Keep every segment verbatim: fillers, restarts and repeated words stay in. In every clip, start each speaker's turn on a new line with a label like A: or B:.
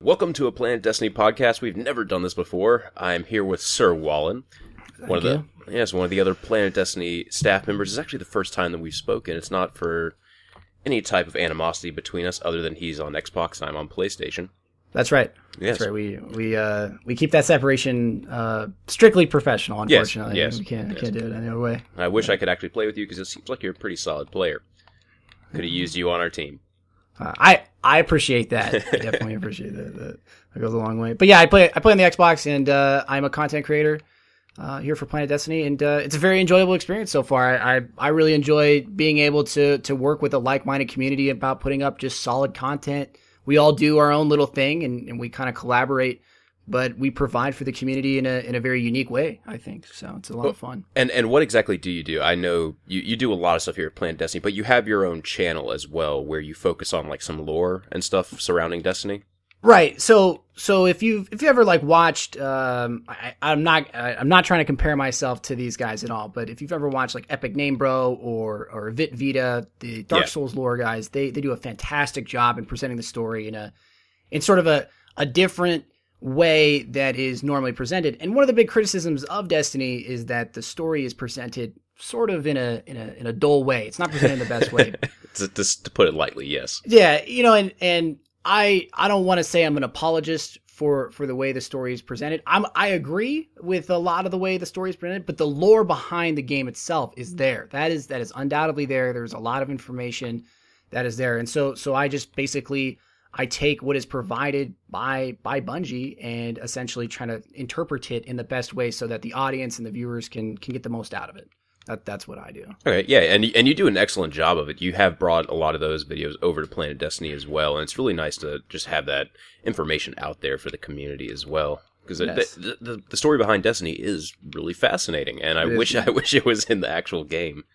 A: welcome to a Planet Destiny podcast. We've never done this before. I'm here with Sir Wallen,
B: Thank
A: one of
B: you.
A: the yes, one of the other Planet Destiny staff members. It's actually the first time that we've spoken. It's not for any type of animosity between us, other than he's on Xbox and I'm on PlayStation.
B: That's right.
A: Yes.
B: That's right. We we uh we keep that separation uh strictly professional. Unfortunately,
A: yes.
B: we can't
A: Yes.
B: can't do it any other way.
A: I wish I could actually play with you because it seems like you're a pretty solid player. Could have used you on our team.
B: Uh, I I appreciate that. I definitely appreciate that. that. That goes a long way. But yeah, I play I play on the Xbox, and uh, I'm a content creator uh, here for Planet Destiny, and uh, it's a very enjoyable experience so far. I, I I really enjoy being able to to work with a like-minded community about putting up just solid content. We all do our own little thing, and, and we kind of collaborate, but we provide for the community in a in a very unique way, I think. So it's a lot
A: Well,
B: of fun.
A: And and what exactly do you do? I know you, you do a lot of stuff here at Planet Destiny, but you have your own channel as well where you focus on like some lore and stuff surrounding Destiny.
B: Right. So, so if you if you ever like watched, um, I, I'm not I, I'm not trying to compare myself to these guys at all, but if you've ever watched like Epic Name Bro or or Vit Vita, the Dark
A: Yeah.
B: Souls lore guys, they they do a fantastic job in presenting the story in a in sort of a a different way that is normally presented. And one of the big criticisms of Destiny is that the story is presented sort of in a in a in a dull way. It's not presented in the best way.
A: to, to, to put it lightly, yes.
B: Yeah, you know, and and I I don't want to say I'm an apologist for for the way the story is presented. I'm I agree with a lot of the way the story is presented, but the lore behind the game itself is there. That is that is undoubtedly there. There's a lot of information that is there, and so so I just basically I take what is provided by by Bungie and essentially trying to interpret it in the best way so that the audience and the viewers can can get the most out of it. That that's what I do.
A: Okay, yeah, and and you do an excellent job of it. You have brought a lot of those videos over to Planet Destiny as well, and it's really nice to just have that information out there for the community as well. Because
B: Yes.
A: the, the the story behind Destiny is really fascinating, and I
B: It is.
A: wish I wish it was in the actual game.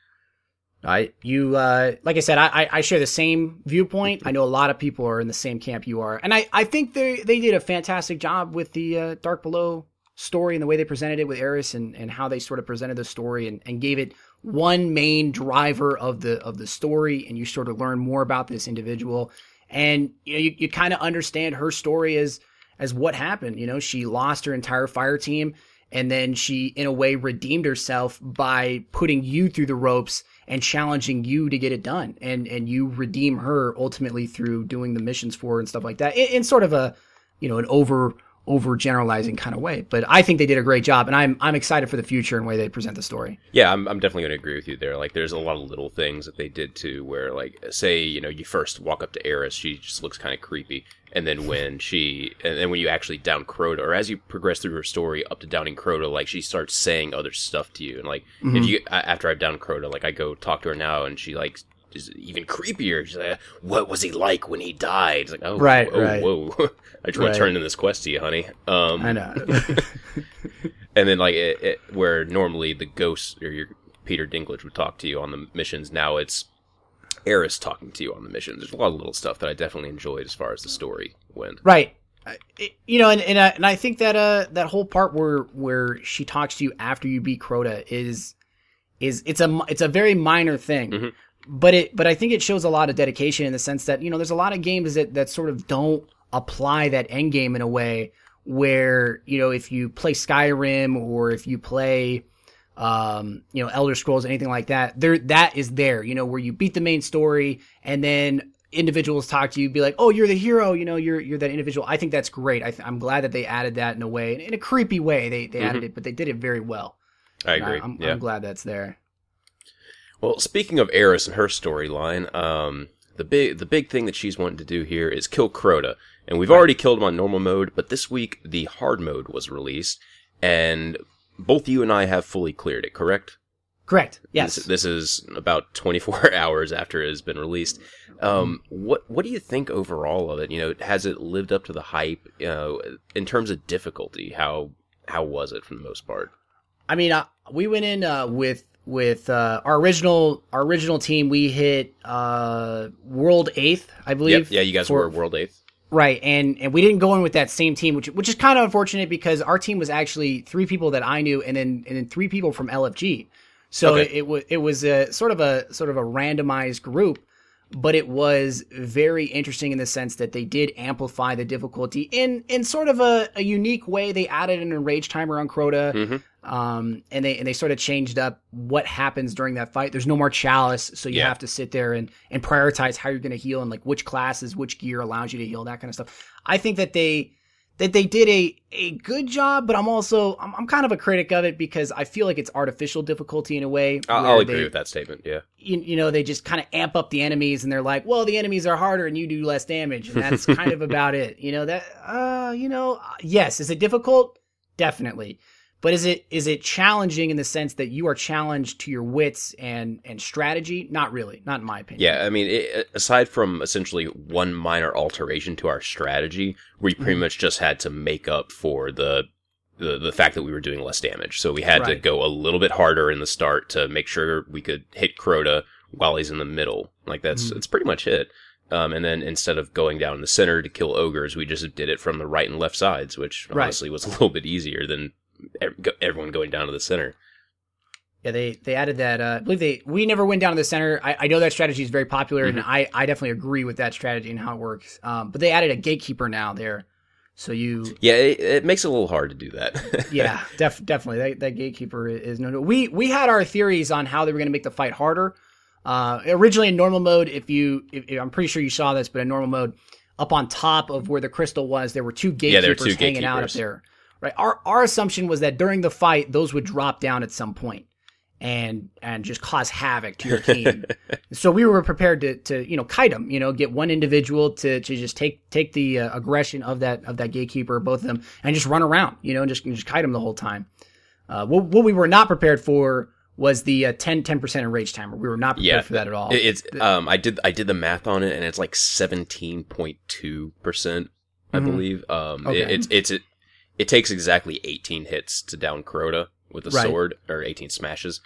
B: I you uh like I said, I I I share the same viewpoint. I know a lot of people are in the same camp you are, and I I think they they did a fantastic job with the uh, Dark Below story and the way they presented it with Eris and and how they sort of presented the story and and gave it one main driver of the of the story, and you sort of learn more about this individual, and you know you, you kind of understand her story as as what happened. You know, she lost her entire fire team, and then she in a way redeemed herself by putting you through the ropes and challenging you to get it done, and and you redeem her ultimately through doing the missions for her and stuff like that in, in sort of a you know an over over generalizing kind of way. But I think they did a great job, and I'm I'm excited for the future and the way they present the story.
A: Yeah, I'm I'm definitely going to agree with you there. Like, there's a lot of little things that they did too, where like, say, you know, you first walk up to Eris, she just looks kind of creepy, and then when she, and then when you actually down Crota, or as you progress through her story up to downing Crota, like she starts saying other stuff to you, and like
B: Mm-hmm.
A: if you a- after I've downed Crota, like I go talk to her now, and she like is even creepier. She's like, "What was he like when he died?" It's like, "Oh,
B: Right,
A: oh,
B: right.
A: whoa." I just want
B: Right.
A: to turn in this quest to you, honey. Um,
B: I know.
A: And then, like, it, it, where normally the ghost or your Peter Dinklage would talk to you on the missions, now it's Eris talking to you on the missions. There's a lot of little stuff that I definitely enjoyed as far as the story went.
B: Right. Uh, it- you know, and and I, and I think that uh that whole part where where she talks to you after you beat Crota is is it's a it's a very minor thing,
A: Mhm.
B: but it but I think it shows a lot of dedication in the sense that you know there's a lot of games that that sort of don't apply that end game in a way where you know if you play Skyrim or if you play um you know Elder Scrolls, anything like that, there that is there, you know, where you beat the main story and then individuals talk to you, be like, oh, you're the hero, you know, you're you're that individual. I think that's great. I th- I'm glad that they added that in a way, in a creepy way. They they added it, but they did it very well.
A: I
B: And
A: agree.
B: I'm,
A: yeah.
B: I'm glad that's there.
A: Well, speaking of Eris and her storyline, um, the big the big thing that she's wanting to do here is kill Crota, and we've already killed him on normal mode, but this week the hard mode was released, and both you and I have fully cleared it. Correct?
B: Correct. Yes.
A: This, this is about twenty-four hours after it has been released. Um, what what do you think overall of it? You know, has it lived up to the hype? You know, in terms of difficulty, how how was it for the most part?
B: I mean, uh, we went in uh, with with uh, our original our original team. We hit uh, world eighth, I believe.
A: Yep, yeah, you guys
B: for-
A: were world eighth.
B: Right, and and we didn't go in with that same team, which which is kind of unfortunate because our team was actually three people that I knew, and then and then three people from L F G. So
A: Okay.
B: it, it was it was a sort of a sort of a randomized group. but it was very interesting in the sense that they did amplify the difficulty in in sort of a, a unique way. They added an enrage timer on Crota,
A: Mm-hmm.
B: um, and they and they sort of changed up what happens during that fight. There's no more chalice, so you
A: Yeah.
B: have to sit there and and prioritize how you're going to heal and like which classes, which gear allows you to heal, that kind of stuff. I think that they that they did a a good job, but I'm also I'm, I'm kind of a critic of it because I feel like it's artificial difficulty in a way.
A: I'll,
B: where
A: I'll agree
B: they-
A: with that statement. Yeah.
B: you, you know, they just kind of amp up the enemies and they're like, well, the enemies are harder and you do less damage. And that's kind of about it. You know, that, uh, you know, yes. Is it difficult? Definitely. But is it, is it challenging in the sense that you are challenged to your wits and, and strategy? Not really. Not in my opinion.
A: Yeah, I mean, it, aside from essentially one minor alteration to our strategy, we pretty
B: Mhm.
A: much just had to make up for the, the the fact that we were doing less damage. So we had to
B: Right.
A: go a little bit harder in the start to make sure we could hit Crota while he's in the middle. Like that's
B: Mhm.
A: that's pretty much it. Um, and then instead of going down the center to kill ogres, we just did it from the right and left sides, which
B: Right.
A: honestly was a little bit easier than ev- everyone going down to the center.
B: Yeah, they, they added that. Uh, I believe they, we never went down to the center. I, I know that strategy is very popular and I, I definitely agree with that strategy and how it works. Um, but they added a gatekeeper now there. So you,
A: Yeah, it, it makes it a little hard to do that.
B: yeah, def- definitely. That, that gatekeeper is no, no. We we had our theories on how they were going to make the fight harder. Uh, originally in normal mode, if you, if, if- I'm pretty sure you saw this, but in normal mode, up on top of where the crystal was, there were two gatekeepers
A: Yeah, there were two
B: hanging out up
A: gatekeepers.
B: there. Right. Our our assumption was that during the fight, those would drop down at some point and and just cause havoc to your team. So we were prepared to to you know kite them, you know, get one individual to to just take take the uh, aggression of that of that gatekeeper, both of them, and just run around, you know, and just just kite them the whole time. Uh, what what we were not prepared for was the uh, ten percent enrage timer. We were not prepared
A: Yeah,
B: for that at all.
A: It- It's um I did I did the math on it and it's like seventeen point two percent I
B: Mhm.
A: believe. Um
B: Okay.
A: it, it's it's it, it takes exactly eighteen hits to down Crota with a
B: Right.
A: sword or eighteen smashes.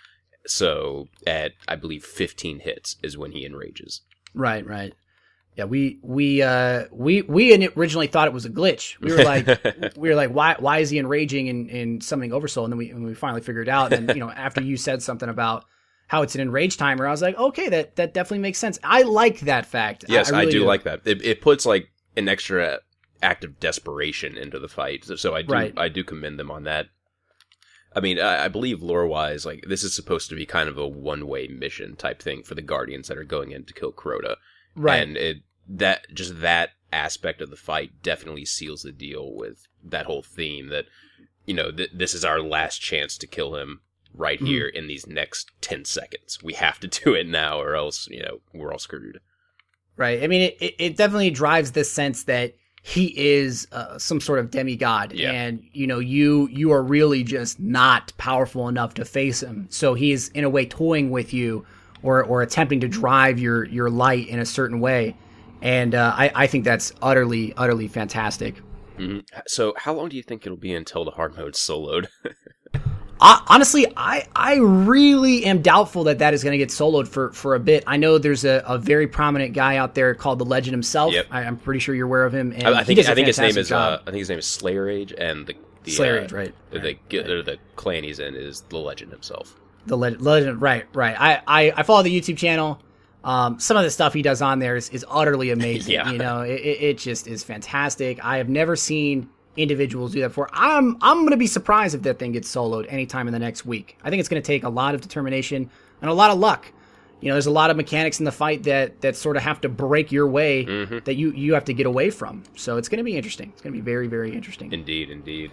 A: So at I believe fifteen hits is when he enrages.
B: Right, right. Yeah, we we uh we we originally thought it was a glitch. We were like we were like why why is he enraging in, in something oversoul? And then we and we finally figured it out. And you know, after you said something about how it's an enrage timer, I was like, okay, that that definitely makes sense. I like that fact.
A: Yes, I,
B: really
A: do, like that. It, it puts like an extra act of desperation into the fight. So, so I do
B: Right.
A: I do commend them on that. I mean, I, I believe lore-wise, like this is supposed to be kind of a one-way mission type thing for the Guardians that are going in to kill Crota.
B: Right.
A: And it that just that aspect of the fight definitely seals the deal with that whole theme that, you know, th- this is our last chance to kill him right
B: Mhm.
A: here in these next ten seconds. We have to do it now or else, you know, we're all screwed.
B: Right. I mean, it, it, it definitely drives this sense that he is uh, some sort of demigod,
A: Yeah.
B: and you know, you you are really just not powerful enough to face him. So he's in a way toying with you, or or attempting to drive your your light in a certain way, and uh, I I think that's utterly utterly fantastic.
A: hmm So how long do you think it'll be until the hard mode's soloed?
B: I, honestly, I I really am doubtful that that is going to get soloed for, for a bit. I know there's a, a very prominent guy out there called the Legend himself.
A: Yep.
B: I, I'm pretty sure you're aware of him. And
A: I, I
B: he
A: think
B: does a
A: I think his name
B: fantastic
A: is uh,
B: job.
A: I think his name is Slayer Age, and the, the
B: Slayer
A: uh,
B: Age, right?
A: The,
B: right,
A: the,
B: right.
A: the the clan he's in is the Legend himself.
B: The legend, legend, right, right. I, I, I follow the YouTube channel. Um, some of the stuff he does on there is, is utterly amazing.
A: Yeah.
B: You know, it, it it just is fantastic. I have never seen individuals do that before. I'm, I'm going to be surprised if that thing gets soloed anytime in the next week. I think it's going to take a lot of determination and a lot of luck. You know, there's a lot of mechanics in the fight that, that sort of have to break your way
A: Mhm.
B: that you, you have to get away from. So it's going to be interesting. It's going to be very, very interesting.
A: Indeed, indeed.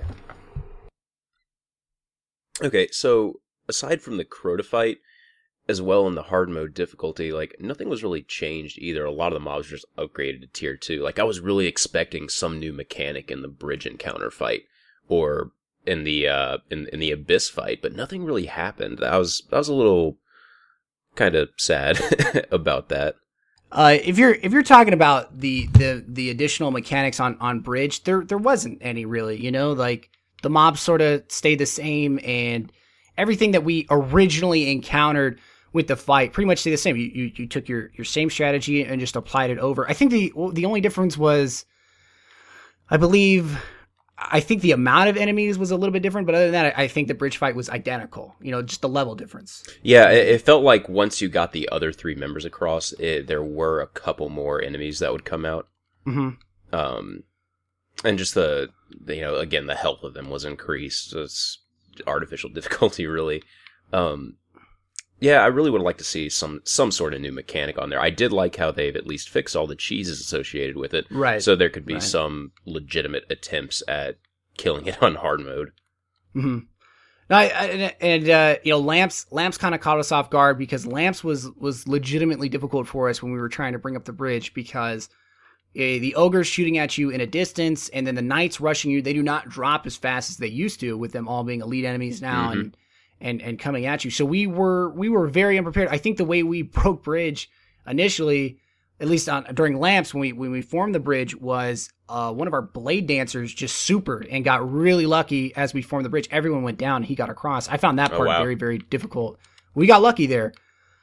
A: Okay, so aside from the Crota fight, as well in the hard mode difficulty, like nothing was really changed either. A lot of the mobs were just upgraded to tier two. Like I was really expecting some new mechanic in the bridge encounter fight or in the uh in in the abyss fight, but nothing really happened. I was I was a little kind of sad about that.
B: Uh, if you're if you're talking about the, the, the additional mechanics on, on Bridge, there there wasn't any really. You know, like the mobs sort of stayed the same, and everything that we originally encountered with the fight pretty much stayed the same. You you, you took your, your same strategy and just applied it over. I think the the only difference was, I believe, I think the amount of enemies was a little bit different, but other than that, I think the bridge fight was identical. You know, just the level difference.
A: Yeah, it, it felt like once you got the other three members across, it, there were a couple more enemies that would come out.
B: Mm-hmm.
A: Um, and just the, the, you know, again, the health of them was increased. So it's artificial difficulty, really. Um, yeah, I really would like to see some some sort of new mechanic on there. I did like how they've at least fixed all the cheeses associated with it.
B: Right.
A: So there could be
B: right.
A: some legitimate attempts at killing it on hard mode.
B: Mm-hmm. No, I, I, and uh, you know, Lamps Lamps kind of caught us off guard because Lamps was was legitimately difficult for us when we were trying to bring up the bridge because uh, the ogres shooting at you in a distance and then the knights rushing you. They do not drop as fast as they used to, with them all being elite enemies now mm-hmm. and. And, and coming at you. So we were we were very unprepared. I think the way we broke bridge initially, at least on during Lamps when we when we formed the bridge, was uh, one of our blade dancers just supered and got really lucky as we formed the bridge. Everyone went down. He got across. I found that part oh, wow. very very difficult. We got lucky there.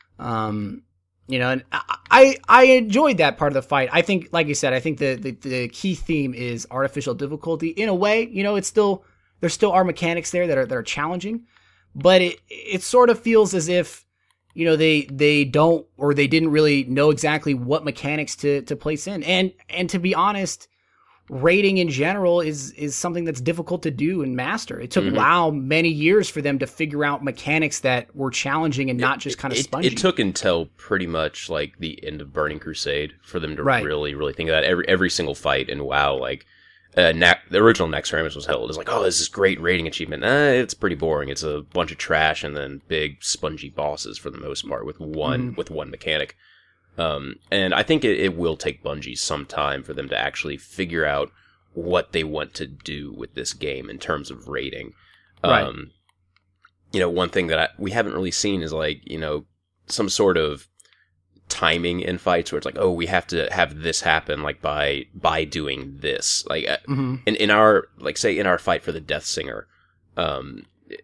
B: Um, you know, and I I enjoyed that part of the fight. I think, like you said, I think the the, the key theme is artificial difficulty. In a way, you know, it's still there still are mechanics there that are that are challenging. But it it sort of feels as if, you know, they they don't or they didn't really know exactly what mechanics to, to place in. And and to be honest, raiding in general is is something that's difficult to do and master. It took mm-hmm. WoW many years for them to figure out mechanics that were challenging and not just kind of spongy.
A: It, it took until pretty much like the end of Burning Crusade for them to
B: right.
A: really, really think of that. Every every single fight in WoW, like Uh, Na- the original Naxxramas was held. It's like, oh, this is great rating achievement. Eh, it's pretty boring. It's a bunch of trash and then big spongy bosses for the most part with one mm. with one mechanic. Um, and I think it, it will take Bungie some time for them to actually figure out what they want to do with this game in terms of rating.
B: Right.
A: Um, you know, one thing that I, we haven't really seen is like, you know, some sort of timing in fights where it's like, oh, we have to have this happen like by by doing this. Like
B: mm-hmm.
A: in in our like say in our fight for the Death Singer, um,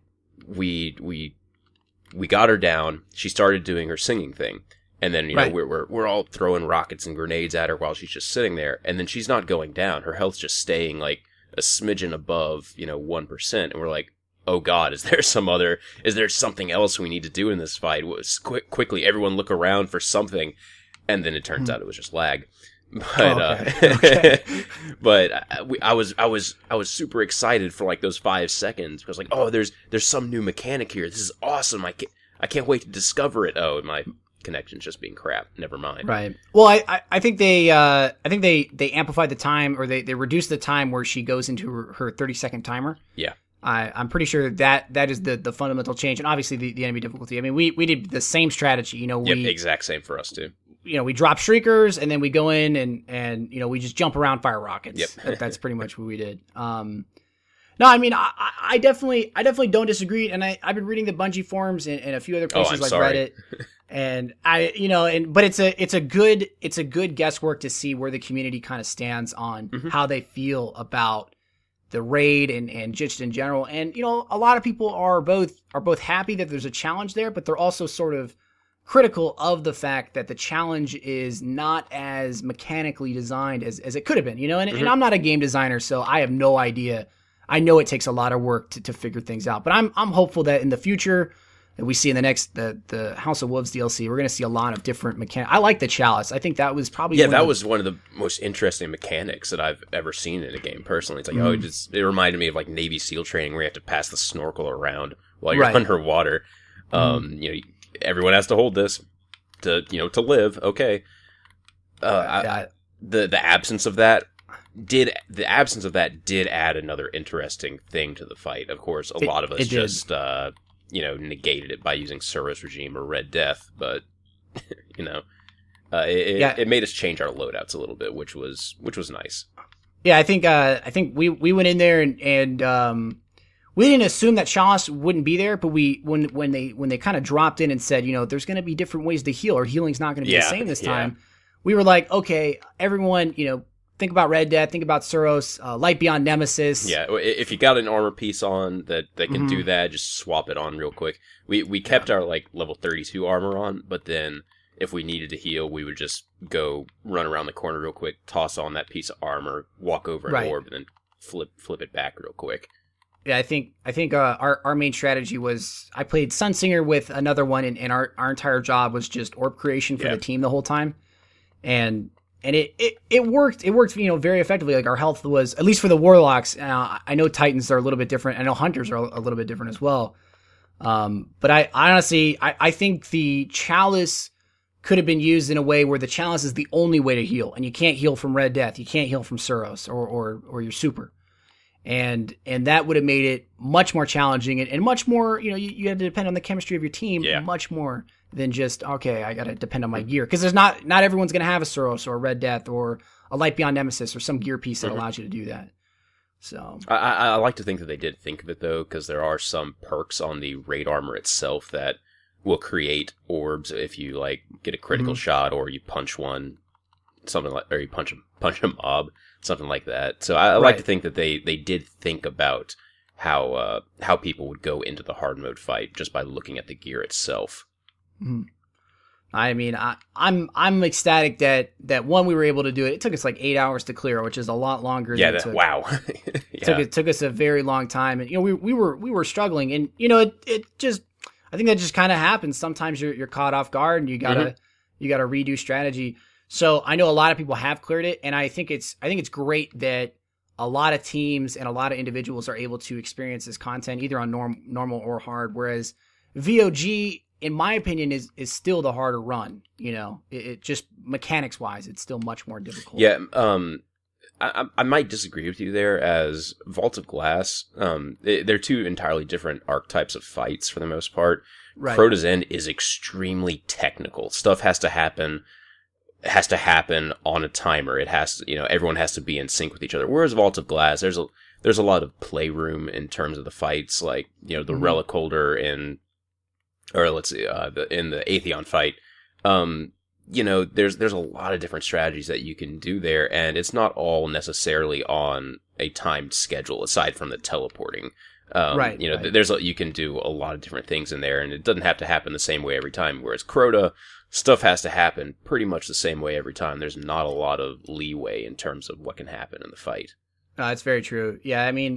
A: we we we got her down. She started doing her singing thing, and then you
B: right.
A: know we're we're we're all throwing rockets and grenades at her while she's just sitting there, and then she's not going down. Her health's just staying like a smidgen above you know one percent, and we're like, oh God, is there some other, is there something else we need to do in this fight? Quick, quickly, everyone look around for something. And then it turns mm. out it was just lag. But,
B: oh, okay.
A: uh,
B: okay.
A: but I, we, I was, I was, I was super excited for like those five seconds because like, oh, there's, there's some new mechanic here. This is awesome. I can't, I can't wait to discover it. Oh, my connection's just being crap. Never mind.
B: Right. Well, I, I, I think they, uh, I think they, they amplified the time or they, they reduced the time where she goes into her, her thirty second timer.
A: Yeah.
B: I, I'm pretty sure that that is the, the fundamental change, and obviously the, the enemy difficulty. I mean, we, we did the same strategy. You know, we
A: yep, exact same for us too.
B: You know, we drop shriekers, and then we go in and, and you know we just jump around, fire rockets.
A: Yep.
B: that, that's pretty much what we did. Um, no, I mean, I, I definitely I definitely don't disagree, and I I've been reading the Bungie forums and, and a few other places
A: oh, I'm
B: like
A: sorry.
B: Reddit, and I you know, and but it's a it's a good it's a good guesswork to see where the community kind of stands on mm-hmm. how they feel about the raid and, and just in general. And, you know, a lot of people are both are both happy that there's a challenge there, but they're also sort of critical of the fact that the challenge is not as mechanically designed as, as it could have been, you know, and, mm-hmm. and I'm not a game designer, so I have no idea. I know it takes a lot of work to, to figure things out, but I'm I'm hopeful that in the future that we see in the next the the House of Wolves D L C, we're going to see a lot of different mechanics. I like the chalice. I think that was probably
A: yeah,
B: one
A: that
B: of the,
A: was one of the most interesting mechanics that I've ever seen in a game. Personally, it's like
B: mm-hmm.
A: oh, it just it reminded me of like Navy SEAL training where you have to pass the snorkel around while you're
B: right.
A: underwater. Mm-hmm. Um, you know, everyone has to hold this to you know to live. Okay, uh, I,
B: yeah.
A: the the absence of that. Did the absence of that did add another interesting thing to the fight? Of course, a
B: it,
A: lot of us
B: it
A: just uh, you know negated it by using Suros Regime or Red Death, but you know, uh, it,
B: yeah.
A: it made us change our loadouts a little bit, which was which was nice.
B: Yeah, I think uh, I think we, we went in there and, and um, we didn't assume that Chalice wouldn't be there, but we when when they when they kind of dropped in and said, you know, there's going to be different ways to heal, or healing's not going to be
A: yeah,
B: the same this
A: yeah.
B: time. We were like, okay, everyone, you know. Think about Red Death. Think about Suros. Uh, Light Beyond Nemesis.
A: Yeah, if you got an armor piece on that, that can mm-hmm. do that, just swap it on real quick. We we kept yeah. our like level thirty-two armor on, but then if we needed to heal, we would just go run around the corner real quick, toss on that piece of armor, walk over an
B: right.
A: orb, and then flip flip it back real quick.
B: Yeah, I think I think uh, our our main strategy was I played Sunsinger with another one, and, and our, our entire job was just orb creation for
A: yeah.
B: the team the whole time, and and it, it, it worked it worked you know very effectively. Like our health was, at least for the Warlocks. Uh, I know Titans are a little bit different. I know Hunters are a little bit different as well. Um, but I, I honestly I, I think the Chalice could have been used in a way where the Chalice is the only way to heal, and you can't heal from Red Death, you can't heal from Suros or or or your super. And and that would have made it much more challenging and, and much more, you know, you, you had to depend on the chemistry of your team
A: yeah.
B: much more than just, okay, I got to depend on my gear. Because there's not, not everyone's going to have a Suros or a Red Death or a Light Beyond Nemesis or some gear piece that mm-hmm. allows you to do that. So
A: I, I like to think that they did think of it, though, because there are some perks on the raid armor itself that will create orbs if you, like, get a critical mm-hmm. shot or you punch one, something like, or you punch a, punch a mob. Something like that. So I, I right. like to think that they, they did think about how uh, how people would go into the hard mode fight just by looking at the gear itself.
B: Mm-hmm. I mean, I, I'm I'm ecstatic that that one we were able to do it. It took us like eight hours to clear, which is a lot longer.
A: Yeah.
B: Than
A: That,
B: it took.
A: Wow. yeah.
B: It took it took us a very long time, and you know we we were we were struggling, and you know it it just I think that just kind of happens. Sometimes you're you're caught off guard, and you gotta mm-hmm. you gotta redo strategy. So I know a lot of people have cleared it, and I think it's I think it's great that a lot of teams and a lot of individuals are able to experience this content either on norm, normal or hard. Whereas V O G, in my opinion, is is still the harder run. You know, it, it just mechanics wise, it's still much more difficult.
A: Yeah, um, I, I might disagree with you there. As Vault of Glass, um, they're two entirely different archetypes of fights for the most part. Right. Crota's End is extremely technical. Stuff has to happen. has to happen on a timer. It has to, you know, everyone has to be in sync with each other. Whereas Vault of Glass, there's a there's a lot of playroom in terms of the fights, like, you know, the mm-hmm. Relic Holder in, or let's see, uh, the, in the Atheon fight. Um, you know, there's there's a lot of different strategies that you can do there, and it's not all necessarily on a timed schedule, aside from the teleporting. Um,
B: right.
A: You know,
B: right.
A: there's a, you can do a lot of different things in there, and it doesn't have to happen the same way every time. Whereas Crota, stuff has to happen pretty much the same way every time. There's not a lot of leeway in terms of what can happen in the fight.
B: No, that's very true. Yeah, I mean,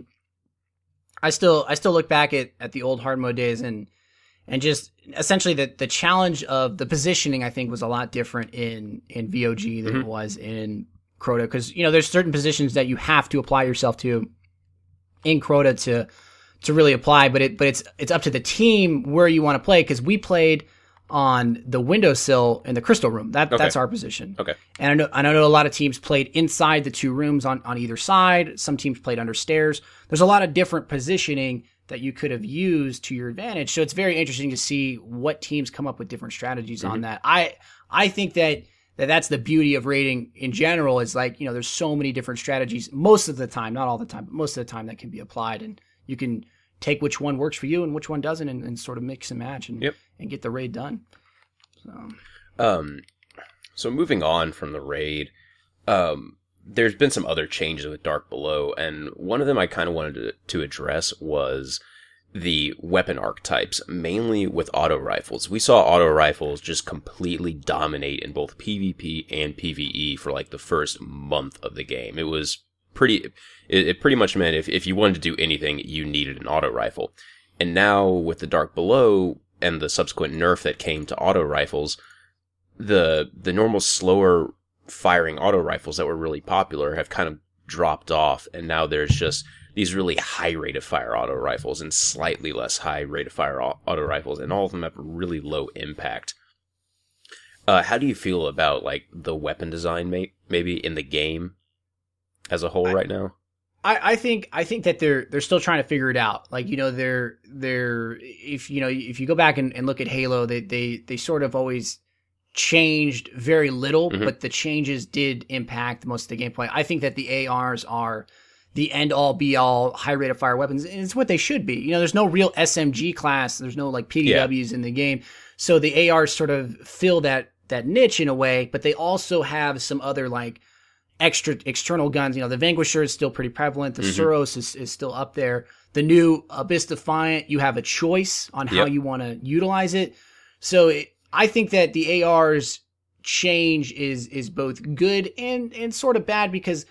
B: I still I still look back at, at the old hard mode days and and just essentially the the challenge of the positioning I think was a lot different in in V O G than mm-hmm. it was in Crota, because you know there's certain positions that you have to apply yourself to in Crota to to really apply, but it but it's it's up to the team where you want to play, because we played on the windowsill in the crystal room. That
A: okay.
B: that's our position.
A: Okay.
B: And I know I know a lot of teams played inside the two rooms on, on either side. Some teams played under stairs. There's a lot of different positioning that you could have used to your advantage. So it's very interesting to see what teams come up with different strategies mm-hmm. on that. I I think that, that that's the beauty of raiding in general, is like, you know, there's so many different strategies most of the time, not all the time, but most of the time that can be applied, and you can take which one works for you and which one doesn't, and, and sort of mix and match and,
A: yep.
B: and get the raid done. So,
A: um, so moving on from the raid, um, there's been some other changes with Dark Below, and one of them I kind of wanted to, to address was the weapon archetypes, mainly with auto rifles. We saw auto rifles just completely dominate in both PvP and PvE for like the first month of the game. It was pretty, it, it pretty much meant if, if you wanted to do anything, you needed an auto rifle. And now with the Dark Below and the subsequent nerf that came to auto rifles, the the normal slower firing auto rifles that were really popular have kind of dropped off, and now there's just these really high rate of fire auto rifles and slightly less high rate of fire auto rifles, and all of them have really low impact. Uh, how do you feel about like the weapon design, may- maybe in the game as a whole I, right now?
B: I, I think I think that they're they're still trying to figure it out. Like, you know, they're they're if you know if you go back and, and look at Halo, they they they sort of always changed very little, mm-hmm. but the changes did impact most of the gameplay. I think that the A Rs are the end all be all high rate of fire weapons, and it's what they should be. You know, there's no real S M G class, there's no like P D Ws yeah. in the game, so the A Rs sort of fill that that niche in a way, but they also have some other like extra external guns. You know, the Vanquisher is still pretty prevalent. The mm-hmm. Suros is, is still up there. The new Abyss Defiant, you have a choice on how yep. you want to utilize it. So it, I think that the A Rs change is is both good and and sort of bad, because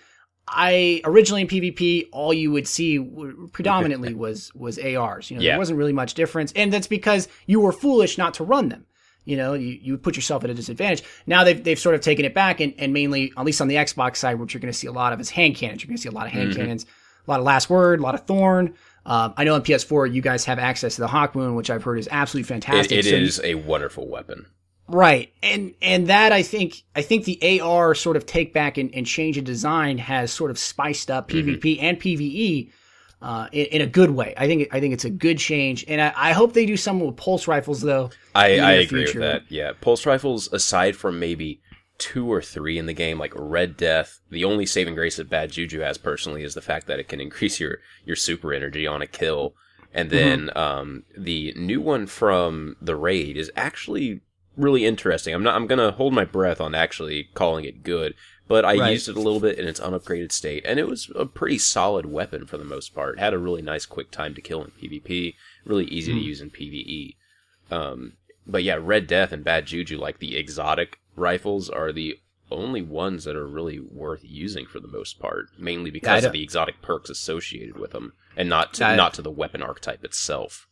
B: I originally in PvP, all you would see w- predominantly was was A Rs. You know,
A: Yeah.
B: there wasn't really much difference, and that's because you were foolish not to run them. You know, you, you would put yourself at a disadvantage. Now they've they've sort of taken it back, and, and mainly, at least on the Xbox side, what you're going to see a lot of is hand cannons. You're going to see a lot of hand
A: Mm-hmm.
B: cannons, a lot of Last Word, a lot of Thorn. Um, I know on P S four you guys have access to the Hawk Moon, which I've heard is absolutely
A: It,
B: fantastic.
A: it
B: So
A: is a wonderful weapon.
B: Right. And and that I think I think the A R sort of take back and, and change in design has sort of spiced up PvP
A: Mm-hmm.
B: and PvE uh in, in a good way. I think I think it's a good change. And I, I hope they do something with pulse rifles though.
A: I,
B: in the
A: I
B: near
A: agree
B: future.
A: with that. Yeah. Pulse rifles, aside from maybe two or three in the game, like Red Death, the only saving grace that Bad Juju has personally is the fact that it can increase your, your super energy on a kill. And then
B: Mm-hmm.
A: um the new one from the raid is actually really interesting. I'm not. I'm gonna hold my breath on actually calling it good, but I
B: Right.
A: used it a little bit in its unupgraded state, and it was a pretty solid weapon for the most part. It had a really nice quick time to kill in PvP, really easy to use in PvE. Um, but yeah, Red Death and Bad Juju, like the exotic rifles, are the only ones that are really worth using for the most part, mainly because
B: don't-
A: of the exotic perks associated with them, and not to,
B: I-
A: not to the weapon archetype itself.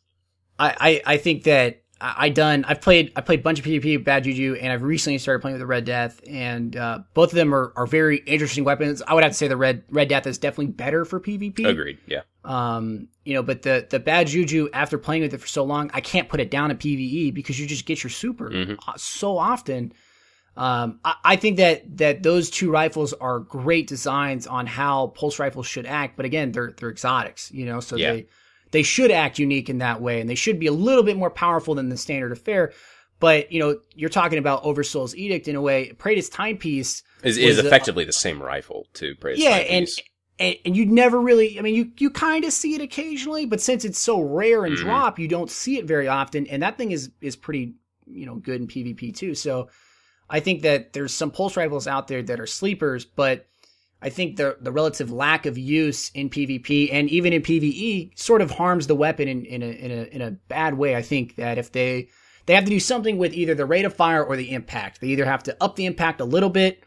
B: I, I, I think that I, I done I've played I played a bunch of PvP with Bad Juju, and I've recently started playing with the Red Death, and uh, both of them are, are very interesting weapons. I would have to say the Red Red Death is definitely better for PvP.
A: Agreed. Yeah.
B: Um, you know, but the the Bad Juju, after playing with it for so long, I can't put it down in PvE because you just get your super
A: Mhm.
B: uh, so often. Um, I, I think that that those two rifles are great designs on how pulse rifles should act, but again, they're they're exotics, you know, so
A: Yeah.
B: they they should act unique in that way, and they should be a little bit more powerful than the standard of fare. But you know, you're talking about Oversoul's Edict in a way. Praetor's Timepiece
A: Is,
B: was
A: is
B: a-
A: effectively the same rifle to Praise
B: yeah,
A: Timepiece.
B: and, and and you never really, I mean, you you kind of see it occasionally, but since it's so rare and
A: Mhm.
B: drop, you don't see it very often. And that thing is is pretty, you know, good in PvP too. So I think that there's some pulse rifles out there that are sleepers, but I think the the relative lack of use in PvP and even in PvE sort of harms the weapon in, in a in a in a bad way. I think that if they they have to do something with either the rate of fire or the impact. They either have to up the impact a little bit,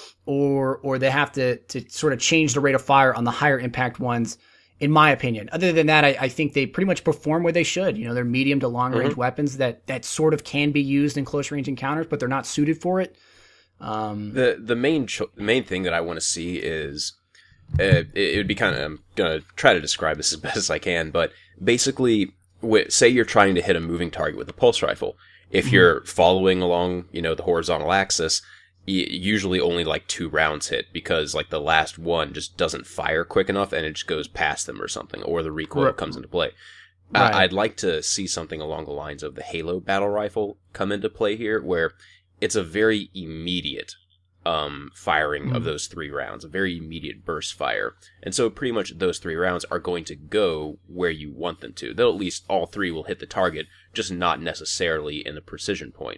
B: or or they have to to sort of change the rate of fire on the higher impact ones, in my opinion. Other than that, I, I think they pretty much perform where they should. You know, they're medium to long range
A: Mhm.
B: weapons that that sort of can be used in close range encounters, but they're not suited for it. Um,
A: The the main cho- the main thing that I want to see is uh, it, it would be kind of I'm gonna try to describe this as best as I can, but basically, wi- say you're trying to hit a moving target with a pulse rifle. If you're following along, you know, the horizontal axis, y- usually only like two rounds hit because like the last one just doesn't fire quick enough and it just goes past them or something, or the recoil
B: Right.
A: comes into play.
B: Right.
A: I- I'd like to see something along the lines of the Halo battle rifle come into play here, where it's a very immediate um, firing of
B: Mhm.
A: those three rounds, a very immediate burst fire. And so pretty much those three rounds are going to go where you want them to. They'll at least all three will hit the target, just not necessarily in the precision point.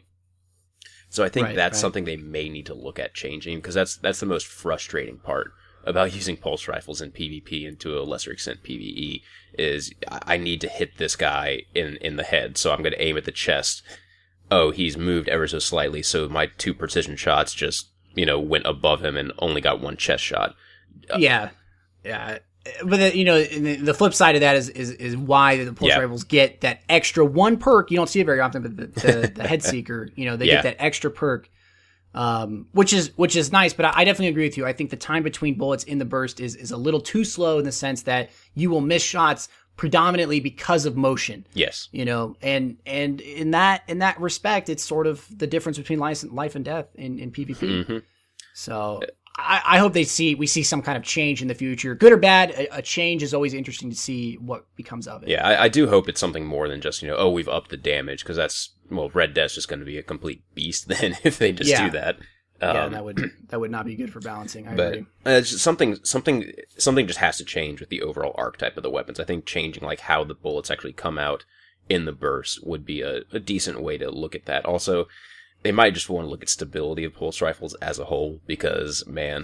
A: So I think
B: Right,
A: that's
B: right.
A: something they may need to look at changing, because that's that's the most frustrating part about using pulse rifles in PvP and to a lesser extent PvE is I I need to hit this guy in, in the head, so I'm going to aim at the chest. Oh, he's moved ever so slightly, so my two precision shots just, you know, went above him and only got one chest shot.
B: yeah, yeah. But the, you know, the the flip side of that is is, is why the pulse
A: Yeah.
B: rifles get that extra one perk. You don't see it very often, but the, the, the head seeker, you know, they
A: Yeah.
B: get that extra perk, um, which is which is nice. But I, I definitely agree with you. I think the time between bullets in the burst is is a little too slow in the sense that you will miss shots predominantly because of motion.
A: Yes.
B: You know, and and in that in that respect, it's sort of the difference between life and, life and death in, in PvP.
A: hmm
B: So I, I hope they see we see some kind of change in the future, good or bad. A, a change is always interesting to see what becomes of it.
A: Yeah, I, I do hope it's something more than just, you know, oh, we've upped the damage, because that's, well, Red Death's just going to be a complete beast then if they just
B: Yeah.
A: do that.
B: yeah,
A: Um,
B: that would that would not be good for balancing. I
A: but
B: agree.
A: uh, it's just something, something, something just has to change with the overall archetype of the weapons. I think changing like how the bullets actually come out in the burst would be a, a decent way to look at that. Also, they might just want to look at stability of pulse rifles as a whole, because man,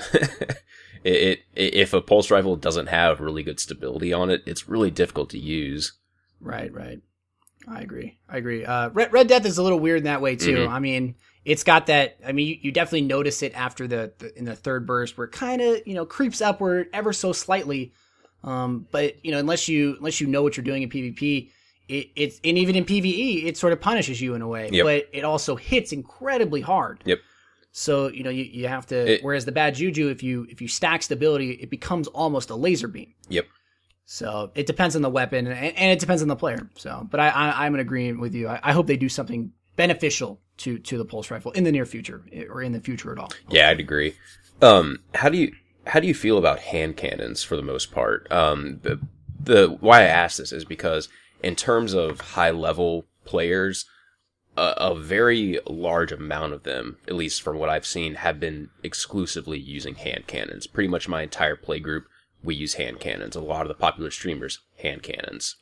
A: it, it if a pulse rifle doesn't have really good stability on it, it's really difficult to use.
B: Right, right. I agree. I agree. Uh, Red, Red Death is a little weird in that way too. Mm-hmm. I mean, it's got that. I mean, you, you definitely notice it after the, the in the third burst, where it kind of you know creeps upward ever so slightly. Um, but you know, unless you unless you know what you're doing in PvP, it, it's and even in PvE, it sort of punishes you in a way. Yep. But it also hits incredibly hard.
A: Yep.
B: So you know, you, you have to. It, whereas the bad juju, if you if you stack stability, it becomes almost a laser beam.
A: Yep.
B: So it depends on the weapon, and, and it depends on the player. So, but I, I I'm in agreement with you. I, I hope they do something beneficial to to the pulse rifle in the near future, or in the future at all.
A: Yeah, I'd agree. Um, how do you how do you feel about hand cannons for the most part? Um, the the why I ask this is because in terms of high level players, a, a very large amount of them, at least from what I've seen, have been exclusively using hand cannons. Pretty much my entire play group, we use hand cannons. A lot of the popular streamers, hand cannons.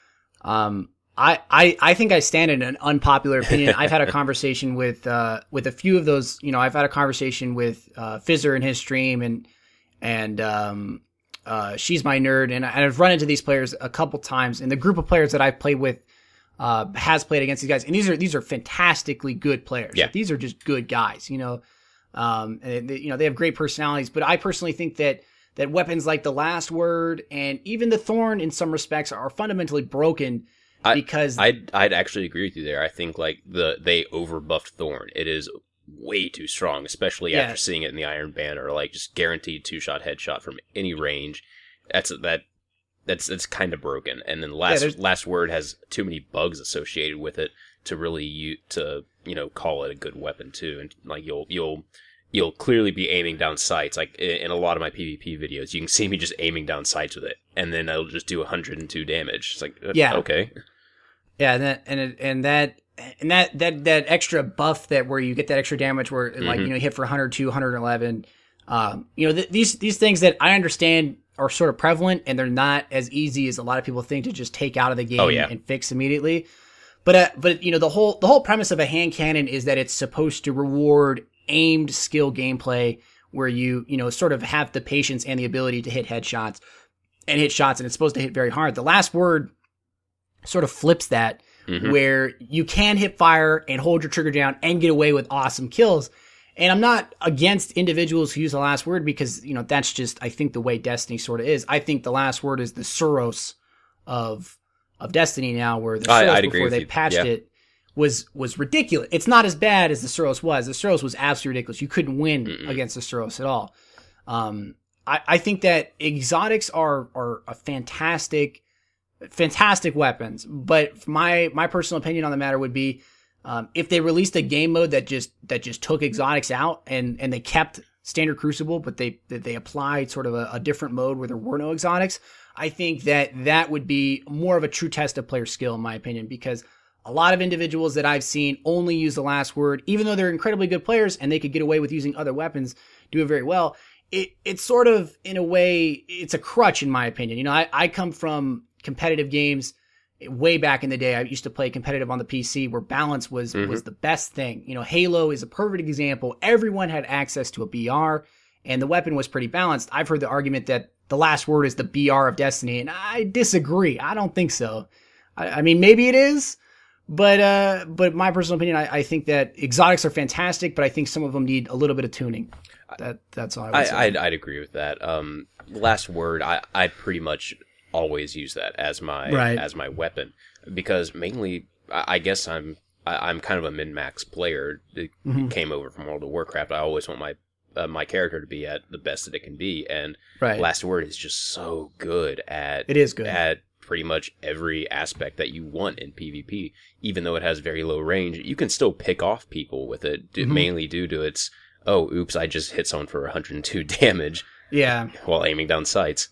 B: Um, I, I, I think I stand in an unpopular opinion. I've had a conversation with, uh, with a few of those, you know, I've had a conversation with, uh, Fizzer in his stream and, and, um, uh, She's My Nerd. And I've run into these players a couple times, and the group of players that I've played with, uh, has played against these guys. And these are, these are fantastically good players.
A: Yeah.
B: Like, these are just good guys, you know, um, and they, you know, they have great personalities, but I personally think that, that weapons like the Last Word and even the Thorn in some respects are fundamentally broken
A: I,
B: because
A: I'd I'd actually agree with you there. I think like the they overbuffed Thorn. It is way too strong, especially
B: yeah.
A: after seeing it in the Iron Banner, like just guaranteed two shot headshot from any range. That's that that's that's kind of broken. And then Last yeah, Last Word has too many bugs associated with it to really you to you know call it a good weapon too. And like you'll you'll. You'll clearly be aiming down sights. Like in a lot of my PvP videos, you can see me just aiming down sights with it, and then I'll just do one hundred two damage. It's like,
B: yeah,
A: okay,
B: yeah, and that and it, and that and that that that extra buff that where you get that extra damage where mm-hmm. like you know you hit for one hundred two, one hundred eleven. Um, you know th- these these things that I understand are sort of prevalent, and they're not as easy as a lot of people think to just take out of the game
A: oh, yeah.
B: and fix immediately. But uh, but you know the whole the whole premise of a hand cannon is that it's supposed to reward aimed skill gameplay where you, you know, sort of have the patience and the ability to hit headshots and hit shots, and it's supposed to hit very hard. The Last Word sort of flips that mm-hmm. where you can hit fire and hold your trigger down and get away with awesome kills. And I'm not against individuals who use the Last Word because, you know, that's just, I think, the way Destiny sort of is. I think the Last Word is the Suros of, of Destiny now, where the Suros
A: I,
B: before they
A: you.
B: patched
A: yeah.
B: it was was ridiculous. It's not as bad as the Suros was. The Suros was absolutely ridiculous. You couldn't win Mm-mm. against the Suros at all. Um, I, I think that exotics are are a fantastic, fantastic weapons. But my my personal opinion on the matter would be, um, if they released a game mode that just that just took exotics out and and they kept standard Crucible, but they that they applied sort of a, a different mode where there were no exotics, I think that that would be more of a true test of player skill, in my opinion, because a lot of individuals that I've seen only use the Last Word, even though they're incredibly good players and they could get away with using other weapons, do it very well. It it's sort of, in a way, it's a crutch, in my opinion. You know, I, I come from competitive games way back in the day. I used to play competitive on the P C where balance was, mm-hmm. was the best thing. You know, Halo is a perfect example. Everyone had access to a B R and the weapon was pretty balanced. I've heard the argument that the Last Word is the B R of Destiny, and I disagree. I don't think so. I, I mean, maybe it is. But uh, but my personal opinion, I, I think that exotics are fantastic, but I think some of them need a little bit of tuning. That that's all I would
A: I,
B: say.
A: I'd, I'd agree with that. Um, Last Word, I, I pretty much always use that as my
B: right.
A: as my weapon because mainly, I, I guess I'm I, I'm kind of a min max player. It
B: mm-hmm.
A: came over from World of Warcraft. I always want my uh, my character to be at the best that it can be, and
B: right.
A: Last Word is just so good at
B: it is good
A: at. pretty much every aspect that you want in PvP. Even though it has very low range, you can still pick off people with it, mm-hmm. mainly due to its, oh, oops, I just hit someone for one hundred two damage
B: yeah.
A: while aiming down sights.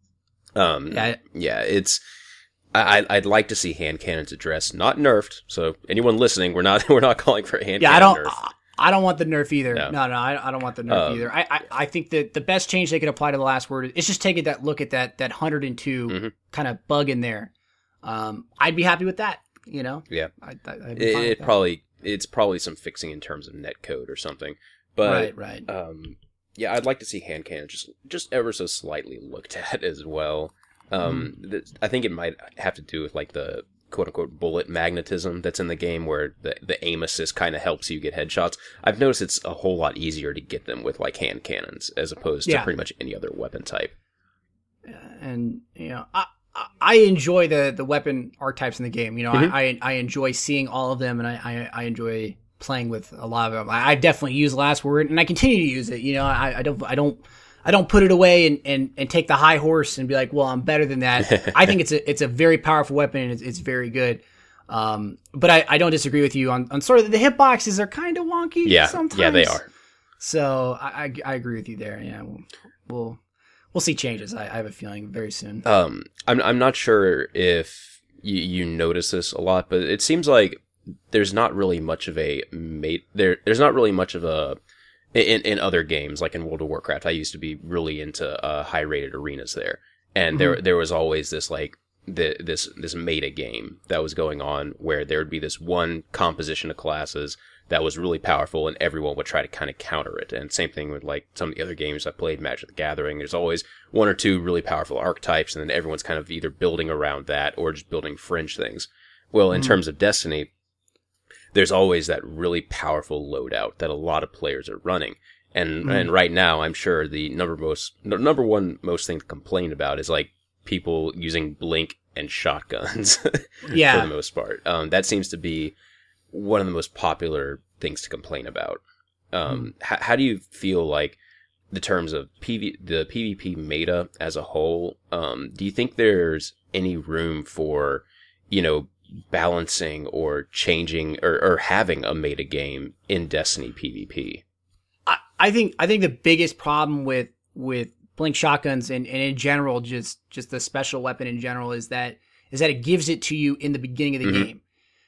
A: Um,
B: yeah.
A: yeah, it's... I, I'd like to see hand cannons addressed, not nerfed. So anyone listening, we're not we're not calling for hand
B: yeah,
A: cannon
B: I don't,
A: nerf.
B: I don't want the nerf either.
A: No,
B: no, no I, I don't want the nerf
A: um,
B: either. I, I, I think that the best change they could apply to the Last Word is just taking that look at that that one hundred two mm-hmm. kind of bug in there. Um, I'd be happy with that. You know.
A: Yeah.
B: I, I,
A: it it probably it's probably some fixing in terms of netcode or something. But
B: right, right.
A: Um, yeah, I'd like to see hand cannons just just ever so slightly looked at as well. Um, mm. th- I think it might have to do with like the quote unquote bullet magnetism that's in the game, where the the aim assist kind of helps you get headshots. I've noticed it's a whole lot easier to get them with like hand cannons as opposed
B: Yeah.
A: to pretty much any other weapon type.
B: And you know, I I- I enjoy the the weapon archetypes in the game. You know,
A: Mhm.
B: I, I I enjoy seeing all of them, and I I, I enjoy playing with a lot of them. I, I definitely use Last Word, and I continue to use it. You know, I, I don't I don't. I don't put it away and, and, and take the high horse and be like, well, I'm better than that. I think it's a it's a very powerful weapon and it's, it's very good. Um, but I, I don't disagree with you on, on sort of the hitboxes are kind of wonky.
A: Yeah,
B: sometimes.
A: yeah, they are.
B: So I, I, I agree with you there. Yeah, we'll we'll, we'll see changes. I, I have a feeling very soon.
A: Um, I'm I'm not sure if you, you notice this a lot, but it seems like there's not really much of a mate there. There's not really much of a in in other games like in World of Warcraft. I used to be really into uh, high rated arenas there, and mm-hmm. there there was always this like the, this this meta game that was going on where there would be this one composition of classes that was really powerful, and everyone would try to kind of counter it. And same thing with like some of the other games I played, Magic the Gathering. There's always one or two really powerful archetypes, and then everyone's kind of either building around that or just building fringe things. Well, in mm-hmm. terms of Destiny, there's always that really powerful loadout that a lot of players are running. And mm. and right now, I'm sure the number most the number one most thing to complain about is like people using blink and shotguns
B: yeah.
A: for the most part. Um, that seems to be one of the most popular things to complain about. Um, mm. h- how do you feel like the terms of P V the PvP meta as a whole? Um, do you think there's any room for, you know, balancing or changing or, or having a meta game in Destiny PvP?
B: I, I think I think the biggest problem with with blink shotguns and, and in general just just the special weapon in general is that is that it gives it to you in the beginning of the mm-hmm. game.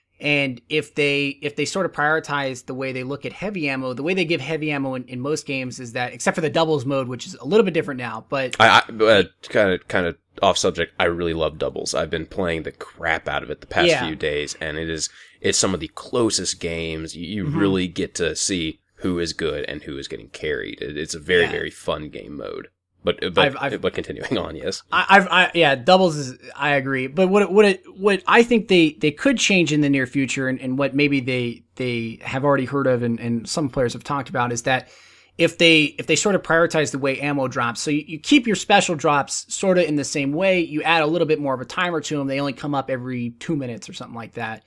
B: And if they if they sort of prioritize the way they look at heavy ammo, the way they give heavy ammo in, in most games is that, except for the doubles mode, which is a little bit different now, but
A: I, I uh, kind of kind of off subject. I really love doubles. I've been playing the crap out of it the past
B: yeah.
A: few days, and it is it's some of the closest games. You, you mm-hmm. really get to see who is good and who is getting carried. It, it's a very yeah. very fun game mode. But but I've, I've, but continuing on, yes.
B: I, I've I, yeah, doubles is I agree. But what what it, what I think they, they could change in the near future, and, and what maybe they they have already heard of, and, and some players have talked about, is that if they if they sort of prioritize the way ammo drops, so you, you keep your special drops sort of in the same way, you add a little bit more of a timer to them. They only come up every two minutes or something like that.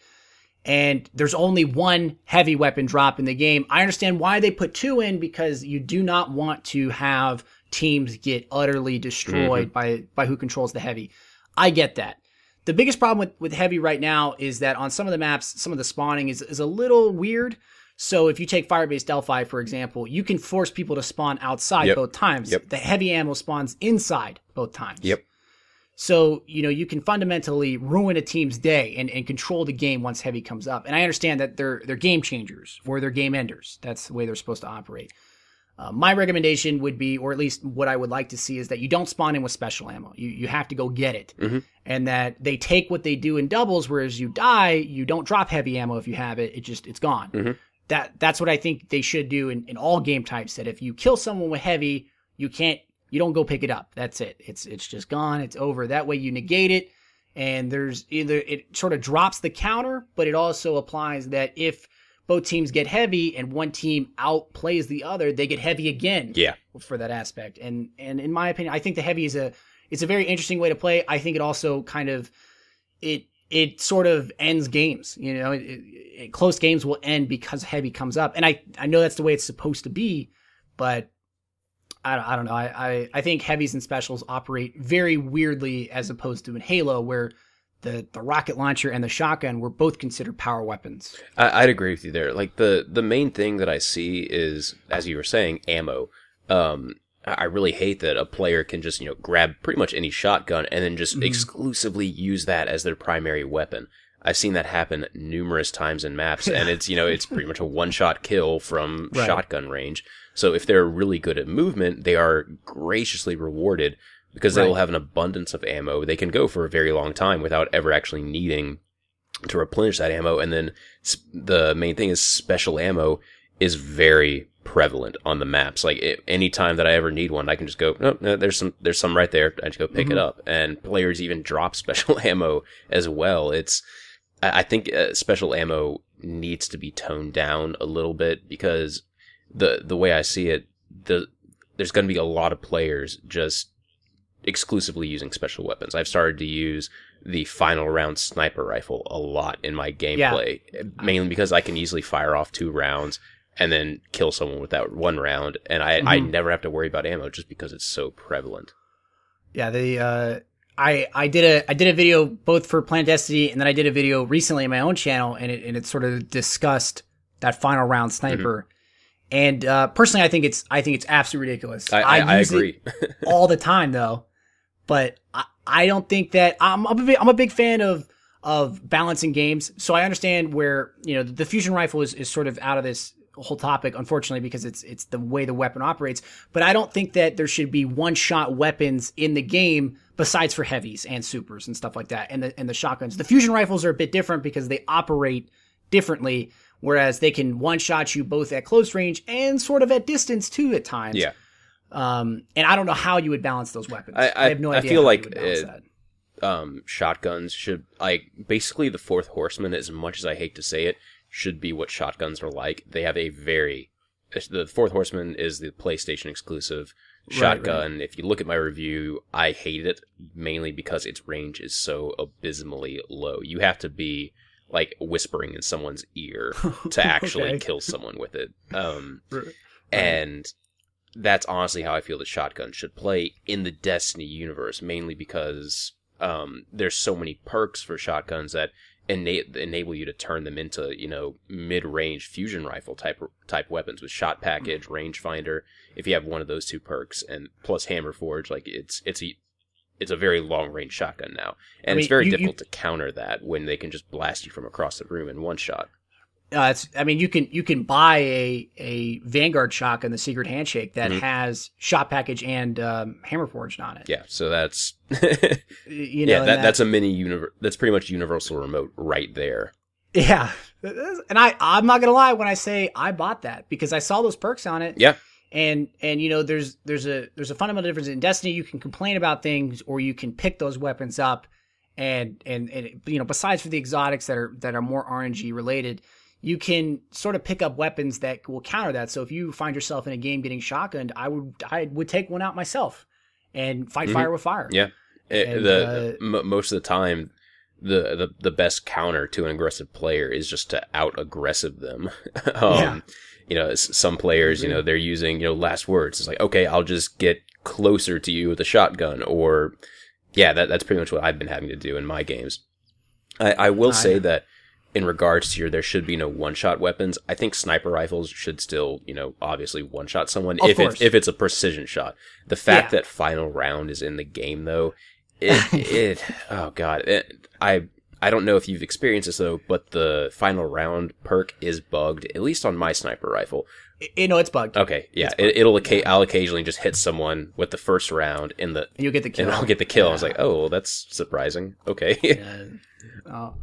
B: And there's only one heavy weapon drop in the game. I understand why they put two in, because you do not want to have teams get utterly destroyed mm-hmm. by by who controls the heavy. I get that. The biggest problem with, with heavy right now is that on some of the maps, some of the spawning is, is a little weird. So if you take Firebase Delphi, for example, you can force people to spawn outside
A: yep.
B: both times.
A: Yep.
B: The heavy ammo spawns inside both times.
A: Yep.
B: So, you know, you can fundamentally ruin a team's day and, and control the game once heavy comes up. And I understand that they're they're game changers or they're game enders. That's the way they're supposed to operate. Uh, my recommendation would be, or at least what I would like to see, is that you don't spawn in with special ammo. You you have to go get it.
A: Mm-hmm.
B: And that they take what they do in doubles, whereas you die, you don't drop heavy ammo if you have it. It just, it's gone.
A: Mm-hmm.
B: That That's what I think they should do in, in all game types, that if you kill someone with heavy, you can't, you don't go pick it up. That's it. It's it's just gone. It's over. That way you negate it. And there's either, it sort of drops the counter, but it also applies that if both teams get heavy and one team outplays the other, they get heavy again.
A: Yeah.
B: For that aspect. And and in my opinion, I think the heavy is a it's a very interesting way to play. I think it also kind of it it sort of ends games. You know, it, it, close games will end because heavy comes up. And I, I know that's the way it's supposed to be, but I don't, I don't know. I, I, I think heavies and specials operate very weirdly as opposed to in Halo, where the, the rocket launcher and the shotgun were both considered power weapons.
A: I, I'd agree with you there. Like the, the main thing that I see is, as you were saying, ammo. Um, I really hate that a player can just, you know, grab pretty much any shotgun and then just mm-hmm. exclusively use that as their primary weapon. I've seen that happen numerous times in maps, and it's, you know, it's pretty much a one-shot kill from right. shotgun range. So if they're really good at movement, they are graciously rewarded because right. they will have an abundance of ammo. They can go for a very long time without ever actually needing to replenish that ammo. And then the main thing is special ammo is very prevalent on the maps. Like it, any time that I ever need one, I can just go, no, no, there's some, there's some right there. I just go pick mm-hmm. it up. And players even drop special ammo as well. It's, I, I think uh, special ammo needs to be toned down a little bit because the the way I see it, the there's going to be a lot of players just exclusively using special weapons. I've started to use the final round sniper rifle a lot in my gameplay, yeah. mainly because I can easily fire off two rounds and then kill someone with that one round, and I, mm-hmm. I never have to worry about ammo just because it's so prevalent.
B: Yeah, the uh, I I did a I did a video both for Planet Destiny, and then I did a video recently on my own channel, and it and it sort of discussed that final round sniper. Mm-hmm. And uh, personally, I think it's I think it's absolutely ridiculous.
A: I, I, I, I use agree
B: it all the time, though. But I, I don't think that I'm I'm a big, I'm a big fan of of balancing games. So I understand where, you know, the fusion rifle is, is sort of out of this whole topic, unfortunately, because it's it's the way the weapon operates. But I don't think that there should be one shot weapons in the game besides for heavies and supers and stuff like that. And the and the shotguns. The fusion rifles are a bit different because they operate differently, whereas they can one shot you both at close range and sort of at distance too at times.
A: Yeah.
B: Um, and I don't know how you would balance those weapons.
A: I, I,
B: I have no idea.
A: I feel
B: how
A: like
B: you would balance
A: it,
B: that.
A: Um, shotguns should, like, basically the Fourth Horseman, as much as I hate to say it, should be what shotguns are like. They have a very, the Fourth Horseman is the PlayStation exclusive shotgun. Right, right. If you look at my review, I hate it mainly because its range is so abysmally low. You have to be like whispering in someone's ear to actually okay. kill someone with it. Um, right. and that's honestly how I feel that shotguns should play in the Destiny universe, mainly because um, there's so many perks for shotguns that ena- enable you to turn them into, you know, mid-range fusion rifle type type weapons with shot package, rangefinder. If you have one of those two perks, and plus hammer forge, like it's it's a it's a very long range shotgun now, and I mean, it's very you, difficult you... to counter that when they can just blast you from across the room in one shot.
B: Uh, it's, I mean, you can you can buy a, a Vanguard shotgun, the Secret Handshake, that mm-hmm. has shot package and um, hammer forged on it.
A: Yeah, so that's
B: you know,
A: yeah, that, that, that's a mini univer- That's pretty much universal remote right there.
B: Yeah, and I I'm not gonna lie when I say I bought that because I saw those perks on it.
A: Yeah,
B: and and you know, there's there's a there's a fundamental difference in Destiny. You can complain about things, or you can pick those weapons up, and and and you know, besides for the exotics that are that are more R N G related, you can sort of pick up weapons that will counter that. So if you find yourself in a game getting shotgunned, I would I would take one out myself and fight mm-hmm. fire with fire.
A: Yeah, and, the uh, m- most of the time, the, the the best counter to an aggressive player is just to out aggressive them. um, yeah. You know, some players, mm-hmm. you know, they're using, you know, last words. It's like, okay, I'll just get closer to you with a shotgun, or yeah, that that's pretty much what I've been having to do in my games. I, I will I, say that. In regards to your, there should be no one-shot weapons. I think sniper rifles should still, you know, obviously one-shot someone if it's if it's a precision shot. The fact yeah. that final round is in the game, though, it it oh god, it, I I don't know if you've experienced this though, but the final round perk is bugged, at least on my sniper rifle.
B: You know, it's bugged.
A: Okay, yeah,
B: bugged.
A: It, it'll I'll occasionally just hit someone with the first round in the
B: and you'll get the kill.
A: And I'll get the kill. Yeah. I was like, oh, well, that's surprising. Okay.
B: yeah. Oh.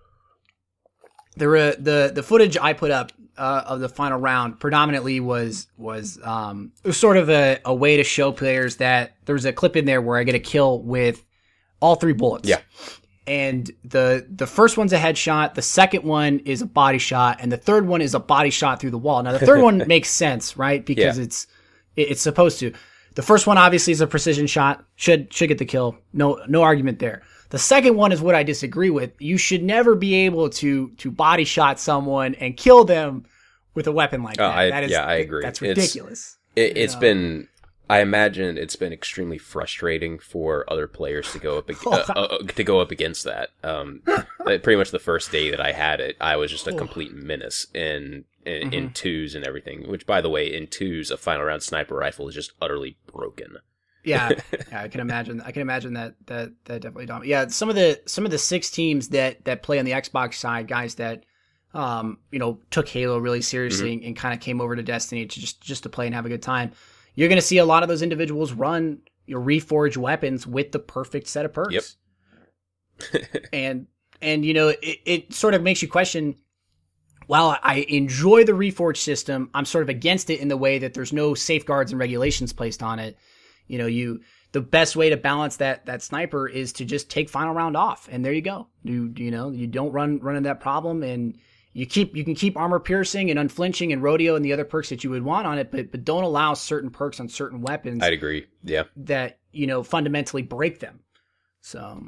B: The the the footage I put up uh, of the final round predominantly was was um it was sort of a, a way to show players that there was a clip in there where I get a kill with all three bullets.
A: Yeah.
B: And the the first one's a headshot, the second one is a body shot, and the third one is a body shot through the wall. Now the third one makes sense, right? Because yeah. it's it, it's supposed to. The first one obviously is a precision shot, should should get the kill. No no argument there. The second one is what I disagree with. You should never be able to to body shot someone and kill them with a weapon like that.
A: Oh, I,
B: that is,
A: yeah, I agree.
B: That's ridiculous.
A: It's, it, it's you know? been, I imagine it's been extremely frustrating for other players to go up ag- uh, uh, to go up against that. Um, pretty much the first day that I had it, I was just a complete menace in in, mm-hmm. in twos and everything. Which, by the way, in twos, a final round sniper rifle is just utterly broken.
B: Yeah, yeah, I can imagine. I can imagine that that that definitely don't. Yeah, some of the some of the six teams that that play on the Xbox side, guys that um you know took Halo really seriously mm-hmm. and, and kind of came over to Destiny to just just to play and have a good time. You're going to see a lot of those individuals run your reforged weapons with the perfect set of perks.
A: Yep.
B: and and you know it, it sort of makes you question. While I enjoy the reforged system, I'm sort of against it in the way that there's no safeguards and regulations placed on it. You know, you the best way to balance that that sniper is to just take final round off, and there you go. You you know you don't run run into that problem, and you keep you can keep armor piercing and unflinching and rodeo and the other perks that you would want on it, but but don't allow certain perks on certain weapons.
A: I'd agree. Yeah,
B: that you know fundamentally break them. So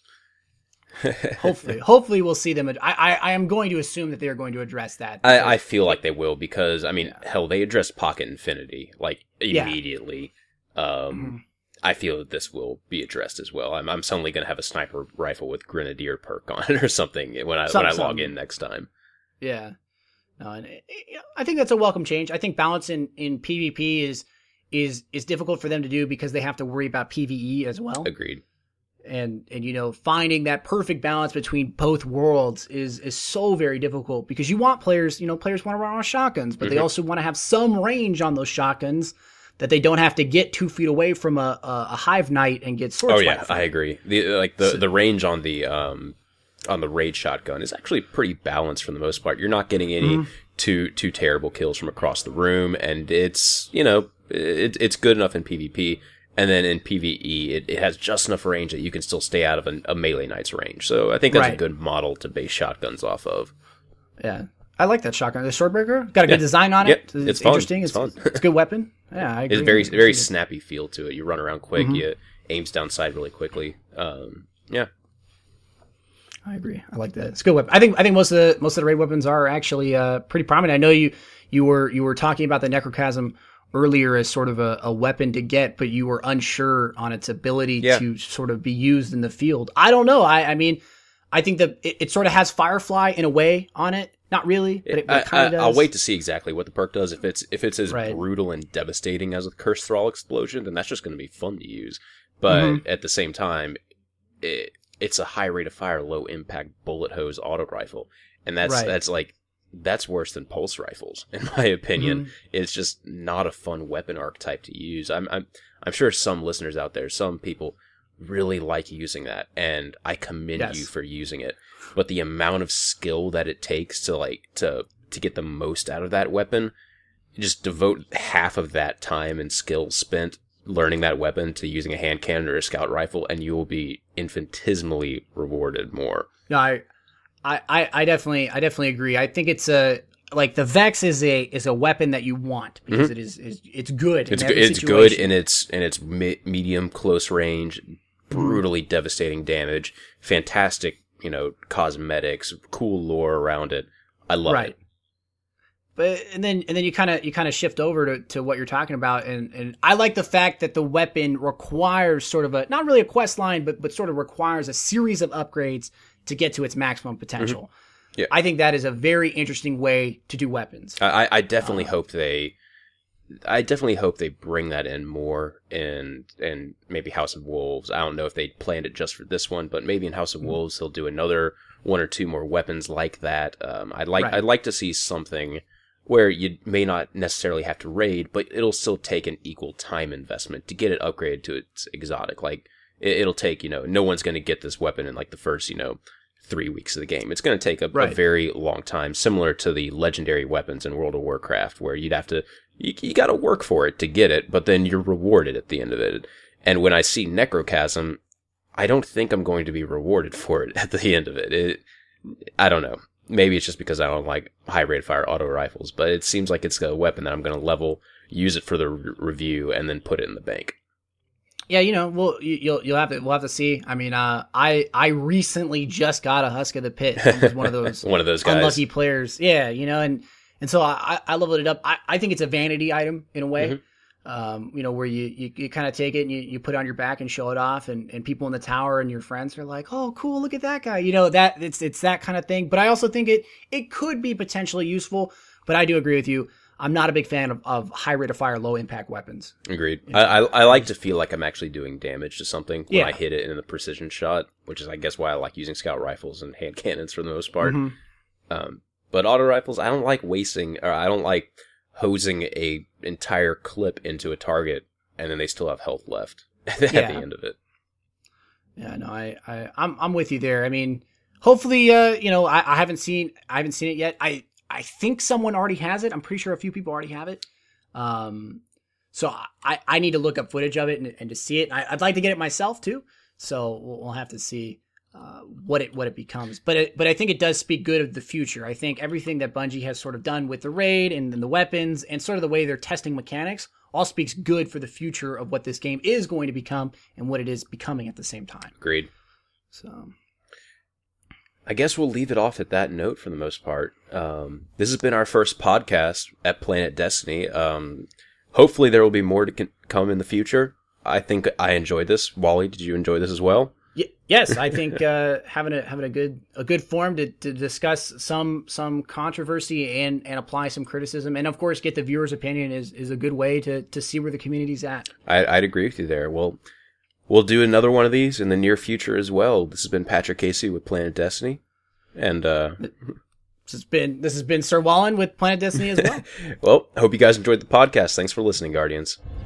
B: hopefully, hopefully we'll see them. I, I I am going to assume that they are going to address that.
A: I, I feel like they will because I mean, yeah. hell, they addressed Pocket Infinity like immediately. Yeah. Um, mm-hmm. I feel that this will be addressed as well. I'm I'm suddenly going to have a sniper rifle with Grenadier perk on it or something when I Some, when I log in next time.
B: Yeah, no, and it, it, I think that's a welcome change. I think balance in, in PvP is is is difficult for them to do because they have to worry about PvE as well.
A: Agreed.
B: And and you know finding that perfect balance between both worlds is is so very difficult because you want players you know players want to run on shotguns, but mm-hmm. they also want to have some range on those shotguns. That they don't have to get two feet away from a, a, a hive knight and get sword.
A: Oh yeah, I agree. The like the, so, the range on the um on the raid shotgun is actually pretty balanced for the most part. You're not getting any mm-hmm. too too terrible kills from across the room, and it's you know it, it's good enough in PvP. And then in PvE, it, it has just enough range that you can still stay out of an, a melee knight's range. So I think that's right. a good model to base shotguns off of.
B: Yeah. I like that shotgun. The Swordbreaker got a good yeah. design on it.
A: Yep. It's,
B: it's
A: fun.
B: interesting. It's,
A: it's fun.
B: It's a good weapon. Yeah, I agree.
A: It's very very snappy feel to it. You run around quick. Mm-hmm. You aims down sight really quickly. Um, yeah,
B: I agree. I like that. It's a good weapon. I think I think most of the most of the raid weapons are actually uh, pretty prominent. I know you you were you were talking about the Necrochasm earlier as sort of a, a weapon to get, but you were unsure on its ability yeah. to sort of be used in the field. I don't know. I, I mean, I think that it, it sort of has Firefly in a way on it. Not really, but it, it kind of does.
A: I'll wait to see exactly what the perk does. If it's if it's as
B: right.
A: brutal and devastating as a Cursed Thrall Explosion, then that's just going to be fun to use. But mm-hmm. at the same time, it, it's a high rate of fire, low impact bullet hose auto rifle, and that's right. that's like that's worse than pulse rifles in my opinion. Mm-hmm. It's just not a fun weapon archetype to use. I'm I'm I'm sure some listeners out there, some people really like using that, and I commend yes. you for using it. But the amount of skill that it takes to like to to get the most out of that weapon, just devote half of that time and skill spent learning that weapon to using a hand cannon or a scout rifle, and you will be infinitesimally rewarded more.
B: No, I, I, I definitely, I definitely agree. I think it's a like the Vex is a is a weapon that you want because mm-hmm. it is, is it's good.
A: It's good. It's good in its in its mi- medium close range, brutally mm-hmm. devastating damage, fantastic. You know, cosmetics, cool lore around it. I love right. it.
B: But and then and then you kind of you kind of shift over to, to what you're talking about, and, and I like the fact that the weapon requires sort of a not really a quest line, but but sort of requires a series of upgrades to get to its maximum potential.
A: Mm-hmm. Yeah,
B: I think that is a very interesting way to do weapons.
A: I, I definitely uh, hope they. I definitely hope they bring that in more in in maybe House of Wolves. I don't know if they planned it just for this one, but maybe in House of mm-hmm. Wolves they'll do another one or two more weapons like that. Um, I'd like right. I'd like to see something where you may not necessarily have to raid, but it'll still take an equal time investment to get it upgraded to its exotic. Like it, it'll take you know no one's going to get this weapon in like the first you know three weeks of the game. It's going to take a, right. a very long time, similar to the legendary weapons in World of Warcraft, where you'd have to. You, you got to work for it to get it, but then you're rewarded at the end of it. And when I see Necrochasm, I don't think I'm going to be rewarded for it at the end of it. it I don't know. Maybe it's just because I don't like high rate of fire auto rifles, but it seems like it's a weapon that I'm going to level, use it for the re- review, and then put it in the bank.
B: Yeah, you know, well, you, you'll you'll have to we'll have to see. I mean, uh, I I recently just got a Husk of the Pit. I was one of those
A: one of those guys.
B: Unlucky players. Yeah, you know, and and so I I leveled it up. I, I think it's a vanity item in a way. Mm-hmm. Um, you know, where you, you, you kind of take it and you, you put it on your back and show it off, and, and people in the tower and your friends are like, oh, cool, look at that guy. You know, that it's it's that kind of thing. But I also think it it could be potentially useful. But I do agree with you. I'm not a big fan of, of high rate of fire, low impact weapons.
A: Agreed. You know? I, I I like to feel like I'm actually doing damage to something when
B: yeah.
A: I hit it in a precision shot, which is, I guess, why I like using scout rifles and hand cannons for the most part.
B: Mm-hmm.
A: Um, but auto rifles, I don't like wasting, or I don't like hosing a entire clip into a target and then they still have health left at yeah. the end of it.
B: Yeah, no, I, I I'm I'm with you there. I mean, hopefully, uh, you know, I, I haven't seen I haven't seen it yet. I. I think someone already has it. I'm pretty sure a few people already have it. Um, So I, I need to look up footage of it and, and to see it. I, I'd like to get it myself too. So we'll, we'll have to see uh, what it what it becomes. But it, but I think it does speak good of the future. I think everything that Bungie has sort of done with the raid and, and the weapons and sort of the way they're testing mechanics all speaks good for the future of what this game is going to become and what it is becoming at the same time.
A: Agreed.
B: So
A: I guess we'll leave it off at that note for the most part. Um, this has been our first podcast at Planet Destiny. Um, hopefully there will be more to con- come in the future. I think I enjoyed this. Wally, did you enjoy this as well?
B: Y- yes, I think uh, having a having a good a good forum to, to discuss some some controversy and, and apply some criticism, and of course get the viewer's opinion is, is a good way to, to see where the community's at.
A: I, I'd agree with you there. Well, we'll do another one of these in the near future as well. This has been Patrick Casey with Planet Destiny, and uh,
B: this has been this has been Sir Wallen with Planet Destiny as well.
A: Well, I hope you guys enjoyed the podcast. Thanks for listening, Guardians.